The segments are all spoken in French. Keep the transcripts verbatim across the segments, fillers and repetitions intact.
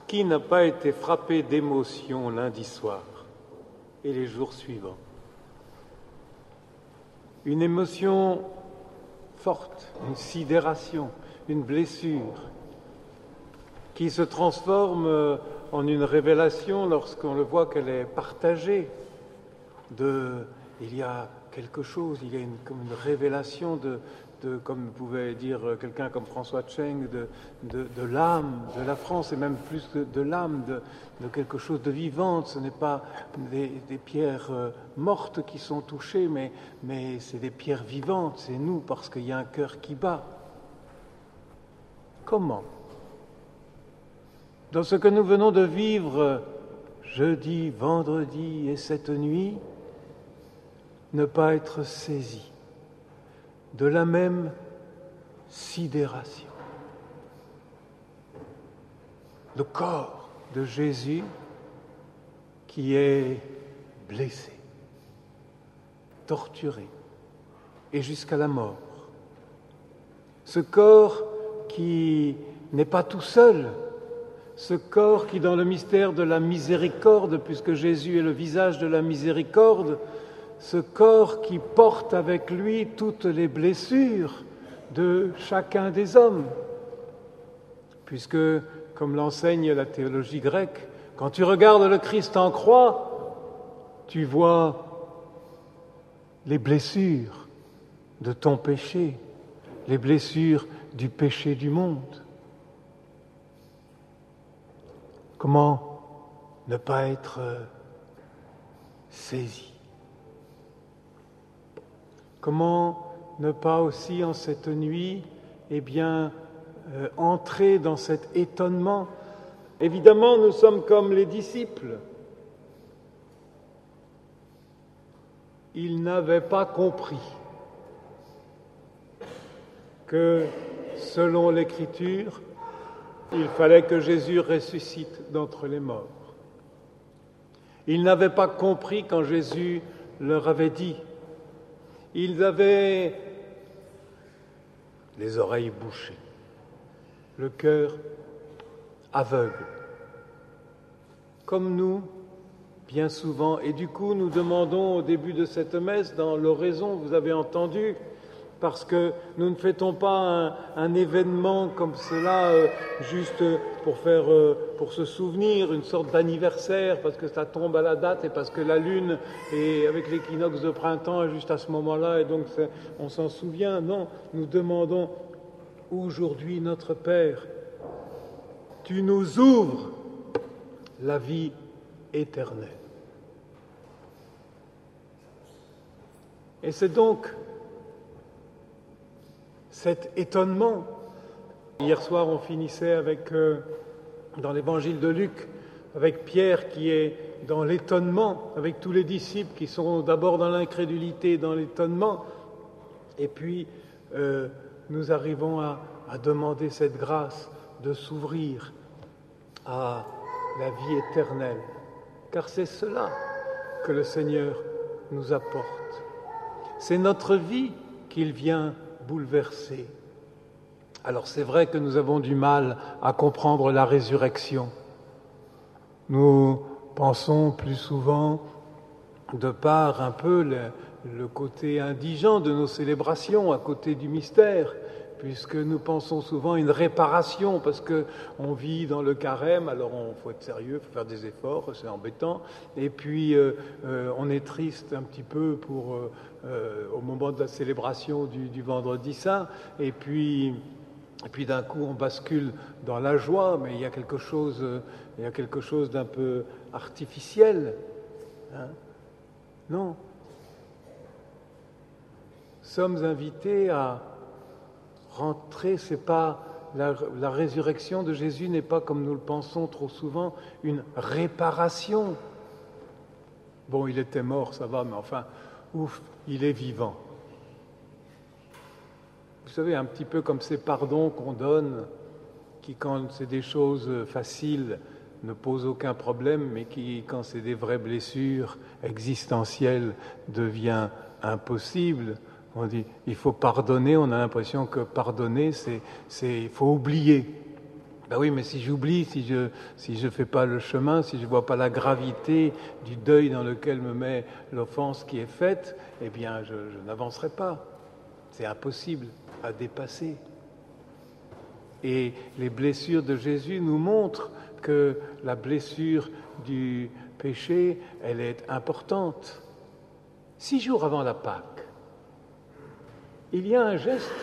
Qui n'a pas été frappé d'émotion lundi soir et les jours suivants? Une émotion forte, une sidération, une blessure qui se transforme en une révélation lorsqu'on le voit qu'elle est partagée. De, il y a quelque chose, il y a une, comme une révélation de, de, comme pouvait dire quelqu'un comme François Tcheng, de, de, de l'âme de la France, et même plus que de l'âme, de, de quelque chose de vivant. Ce n'est pas des, des pierres mortes qui sont touchées, mais, mais c'est des pierres vivantes, c'est nous, parce qu'il y a un cœur qui bat. Comment ? Dans ce que nous venons de vivre jeudi, vendredi et cette nuit, ne pas être saisi de la même sidération. Le corps de Jésus qui est blessé, torturé et jusqu'à la mort. Ce corps qui n'est pas tout seul, ce corps qui, dans le mystère de la miséricorde, puisque Jésus est le visage de la miséricorde, ce corps qui porte avec lui toutes les blessures de chacun des hommes. Puisque, comme l'enseigne la théologie grecque, quand tu regardes le Christ en croix, tu vois les blessures de ton péché, les blessures du péché du monde. Comment ne pas être saisi ? Comment ne pas aussi en cette nuit, eh bien, euh, entrer dans cet étonnement ? Évidemment, nous sommes comme les disciples. Ils n'avaient pas compris que, selon l'Écriture, il fallait que Jésus ressuscite d'entre les morts. Ils n'avaient pas compris quand Jésus leur avait dit. Ils avaient les oreilles bouchées, le cœur aveugle, comme nous, bien souvent. Et du coup, nous demandons au début de cette messe, dans l'oraison, vous avez entendu, parce que nous ne fêtons pas un, un événement comme cela euh, juste pour faire, euh, pour se souvenir, une sorte d'anniversaire, parce que ça tombe à la date et parce que la lune est avec l'équinoxe de printemps est juste à ce moment-là et donc on s'en souvient. Non, nous demandons aujourd'hui, notre Père, tu nous ouvres la vie éternelle. Et c'est donc cet étonnement. Hier soir, on finissait avec, euh, dans l'évangile de Luc, avec Pierre qui est dans l'étonnement, avec tous les disciples qui sont d'abord dans l'incrédulité, dans l'étonnement. Et puis, euh, nous arrivons à, à demander cette grâce de s'ouvrir à la vie éternelle. Car c'est cela que le Seigneur nous apporte. C'est notre vie qu'il vient bouleversé. Alors c'est vrai que nous avons du mal à comprendre la résurrection. Nous pensons plus souvent, de par un peu le, le côté indigent de nos célébrations, à côté du mystère, puisque nous pensons souvent à une réparation, parce qu'on vit dans le carême, alors il faut être sérieux, il faut faire des efforts, c'est embêtant, et puis euh, euh, on est triste un petit peu pour, euh, euh, au moment de la célébration du, du Vendredi Saint, et puis, et puis d'un coup on bascule dans la joie, mais il y a quelque chose, euh, il y a quelque chose d'un peu artificiel. Hein ? Non. Nous sommes invités à rentrer, c'est pas la, la résurrection de Jésus n'est pas, comme nous le pensons trop souvent, une réparation. Bon, il était mort, ça va, mais enfin, ouf, il est vivant. Vous savez, un petit peu comme ces pardons qu'on donne, qui, quand c'est des choses faciles, ne posent aucun problème, mais qui, quand c'est des vraies blessures existentielles, devient impossible. On dit, il faut pardonner, on a l'impression que pardonner, c'est, c'est, il faut oublier. Ben oui, mais si j'oublie, si je si je fais pas le chemin, si je vois pas la gravité du deuil dans lequel me met l'offense qui est faite, eh bien, je, je n'avancerai pas. C'est impossible à dépasser. Et les blessures de Jésus nous montrent que la blessure du péché, elle est importante. Six jours avant la Pâque, il y a un geste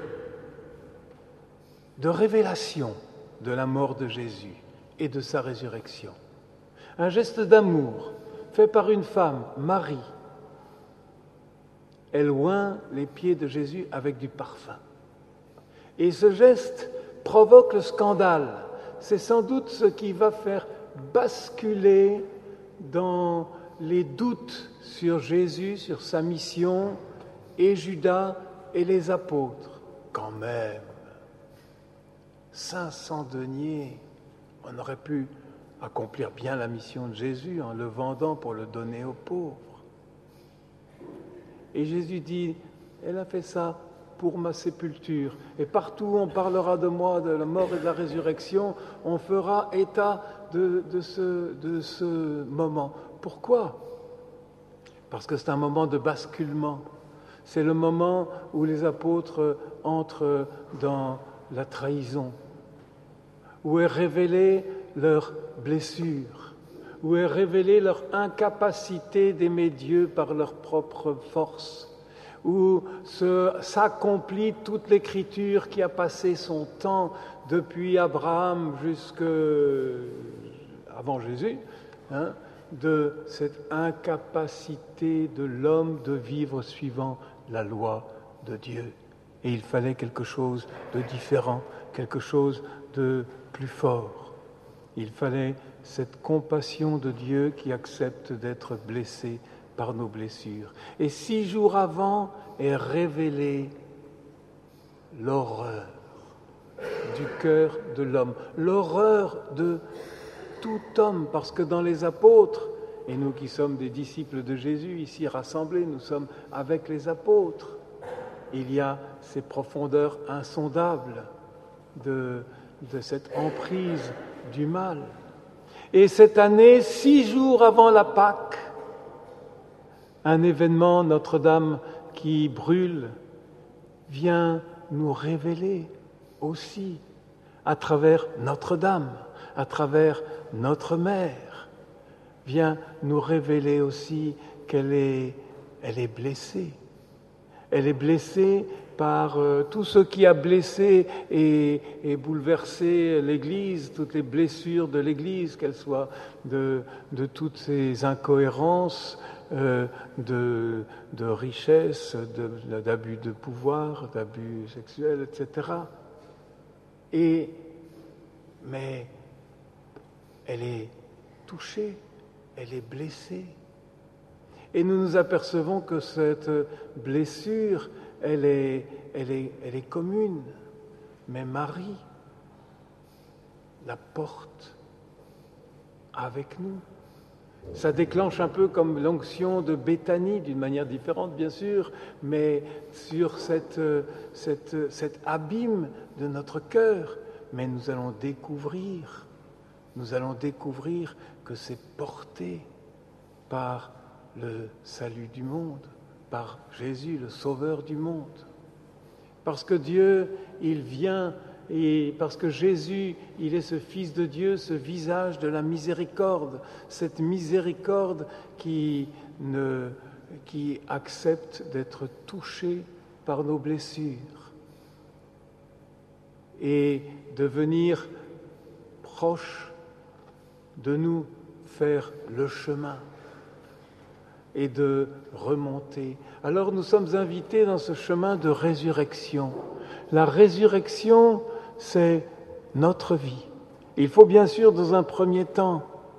de révélation de la mort de Jésus et de sa résurrection. Un geste d'amour fait par une femme, Marie. Elle oint les pieds de Jésus avec du parfum. Et ce geste provoque le scandale. C'est sans doute ce qui va faire basculer dans les doutes sur Jésus, sur sa mission, et Judas et les apôtres. Quand même, cinq cents deniers, on aurait pu accomplir bien la mission de Jésus en le vendant pour le donner aux pauvres. Et Jésus dit, elle a fait ça pour ma sépulture. Et partout où on parlera de moi, de la mort et de la résurrection, on fera état de, de, ce, de ce moment. Pourquoi ? Parce que c'est un moment de basculement. C'est le moment où les apôtres entrent dans la trahison, où est révélée leur blessure, où est révélée leur incapacité d'aimer Dieu par leur propre force, où se, s'accomplit toute l'écriture qui a passé son temps depuis Abraham jusqu'à avant Jésus, hein, de cette incapacité de l'homme de vivre suivant la loi de Dieu. Et il fallait quelque chose de différent, quelque chose de plus fort. Il fallait cette compassion de Dieu qui accepte d'être blessé par nos blessures. Et six jours avant est révélée l'horreur du cœur de l'homme, l'horreur de tout homme, parce que dans les apôtres, et nous qui sommes des disciples de Jésus, ici rassemblés, nous sommes avec les apôtres, il y a ces profondeurs insondables de, de cette emprise du mal. Et cette année, six jours avant la Pâque, un événement, Notre-Dame qui brûle, vient nous révéler aussi, à travers Notre-Dame, à travers notre mère, vient nous révéler aussi qu'elle est, elle est blessée. Elle est blessée par euh, tout ce qui a blessé et, et bouleversé l'Église, toutes les blessures de l'Église, qu'elles soient de, de toutes ces incohérences, euh, de, de richesse, de, d'abus de pouvoir, d'abus sexuels, et cetera. Et, mais elle est touchée, elle est blessée. Et nous nous apercevons que cette blessure, elle est, elle est, elle est commune. Mais Marie la porte avec nous. Ça déclenche un peu comme l'onction de Béthanie, d'une manière différente bien sûr, mais sur cette, cette, cet abîme de notre cœur. Mais nous allons découvrir, nous allons découvrir que c'est porté par le salut du monde, par Jésus, le Sauveur du monde. Parce que Dieu, il vient, et parce que Jésus, il est ce Fils de Dieu, ce visage de la miséricorde, cette miséricorde qui, ne, qui accepte d'être touché par nos blessures et de venir proche de nous, faire le chemin et de remonter. Alors nous sommes invités dans ce chemin de résurrection. La résurrection, c'est notre vie. Il faut bien sûr, dans un premier temps,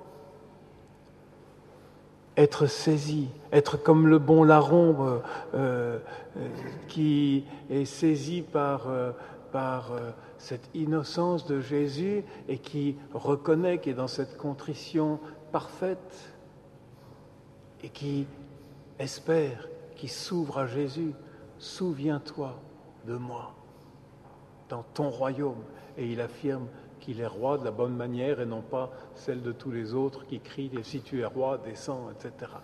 être saisi, être comme le bon larron euh, euh, qui est saisi par, euh, par euh, cette innocence de Jésus et qui reconnaît qu'il est dans cette contrition parfaite et qui espère, qui s'ouvre à Jésus. Souviens-toi de moi dans ton royaume. Et il affirme qu'il est roi de la bonne manière et non pas celle de tous les autres qui crient « si tu es roi, descends », et cetera.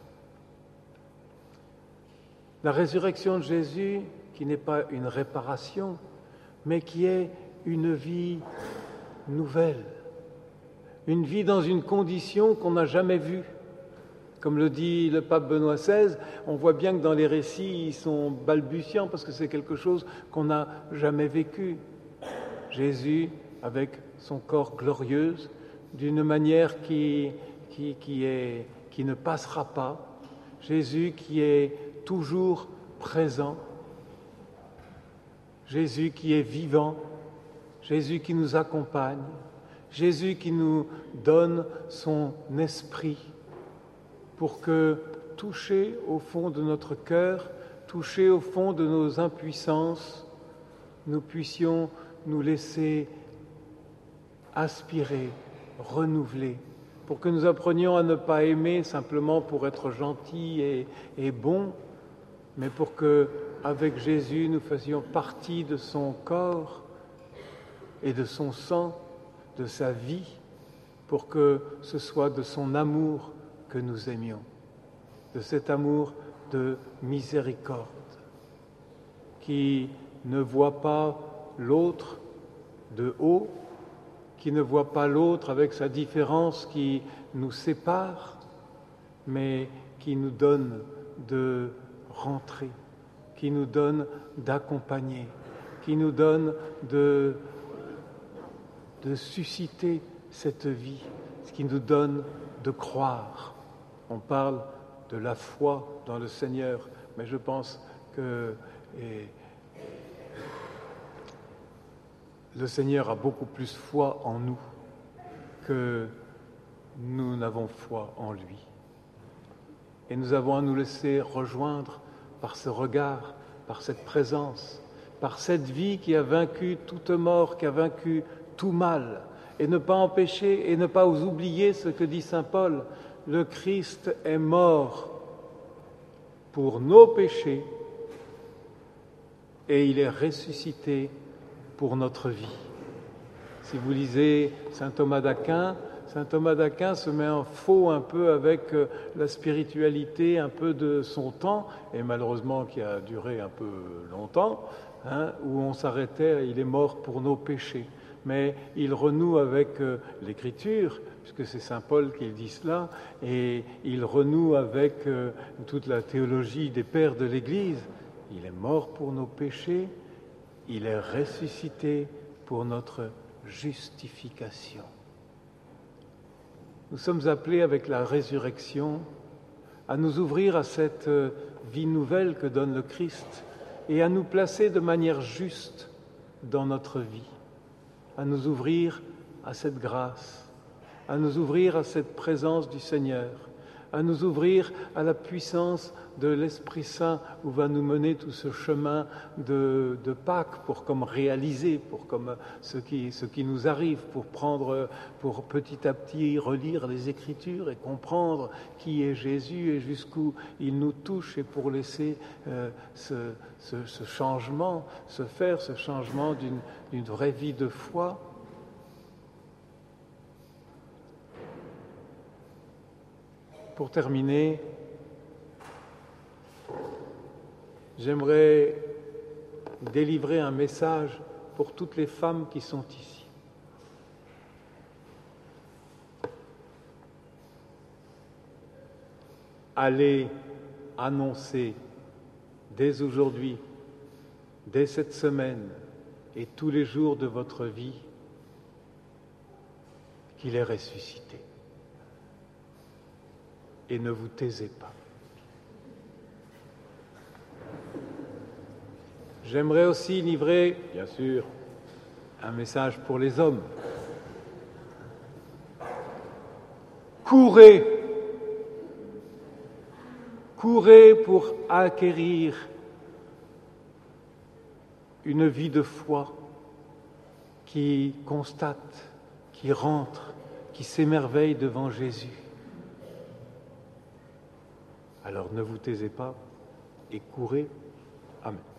La résurrection de Jésus, qui n'est pas une réparation, mais qui est une vie nouvelle, une vie dans une condition qu'on n'a jamais vue. Comme le dit le pape Benoît seize, on voit bien que dans les récits, ils sont balbutiants parce que c'est quelque chose qu'on n'a jamais vécu. Jésus, avec son corps glorieux, d'une manière qui, qui, qui, est, qui ne passera pas. Jésus qui est toujours présent. Jésus qui est vivant. Jésus qui nous accompagne. Jésus qui nous donne son esprit pour que, touché au fond de notre cœur, touché au fond de nos impuissances, nous puissions nous laisser aspirer, renouveler, pour que nous apprenions à ne pas aimer simplement pour être gentils et, et bons, mais pour que, avec Jésus, nous fassions partie de son corps et de son sang, de sa vie, pour que ce soit de son amour que nous aimions, de cet amour de miséricorde, qui ne voit pas l'autre de haut, qui ne voit pas l'autre avec sa différence qui nous sépare, mais qui nous donne de rentrer, qui nous donne d'accompagner, qui nous donne de, de susciter cette vie, ce qui nous donne de croire. On parle de la foi dans le Seigneur, mais je pense que et, le Seigneur a beaucoup plus foi en nous que nous n'avons foi en lui. Et nous avons à nous laisser rejoindre par ce regard, par cette présence, par cette vie qui a vaincu toute mort, qui a vaincu tout mal, et ne pas empêcher et ne pas oublier ce que dit saint Paul. Le Christ est mort pour nos péchés et il est ressuscité pour notre vie. Si vous lisez saint Thomas d'Aquin, saint Thomas d'Aquin se met en faux un peu avec la spiritualité un peu de son temps, et malheureusement qui a duré un peu longtemps, hein, où on s'arrêtait, il est mort pour nos péchés. Mais il renoue avec euh, l'Écriture, puisque c'est saint Paul qui dit cela, et il renoue avec euh, toute la théologie des pères de l'Église. Il est mort pour nos péchés, il est ressuscité pour notre justification. Nous sommes appelés avec la résurrection à nous ouvrir à cette vie nouvelle que donne le Christ et à nous placer de manière juste dans notre vie, à nous ouvrir à cette grâce, à nous ouvrir à cette présence du Seigneur, à nous ouvrir à la puissance de l'Esprit Saint où va nous mener tout ce chemin de, de Pâques pour comme réaliser, pour comme ce qui, ce qui nous arrive, pour prendre, pour petit à petit relire les Écritures et comprendre qui est Jésus et jusqu'où il nous touche et pour laisser euh, ce, ce, ce changement se faire, ce changement d'une, d'une vraie vie de foi. Pour terminer, j'aimerais délivrer un message pour toutes les femmes qui sont ici. Allez annoncer dès aujourd'hui, dès cette semaine et tous les jours de votre vie qu'il est ressuscité. Et ne vous taisez pas. J'aimerais aussi livrer, bien sûr, un message pour les hommes. Courez, courez pour acquérir une vie de foi qui constate, qui rentre, qui s'émerveille devant Jésus. Alors ne vous taisez pas et courez. Amen.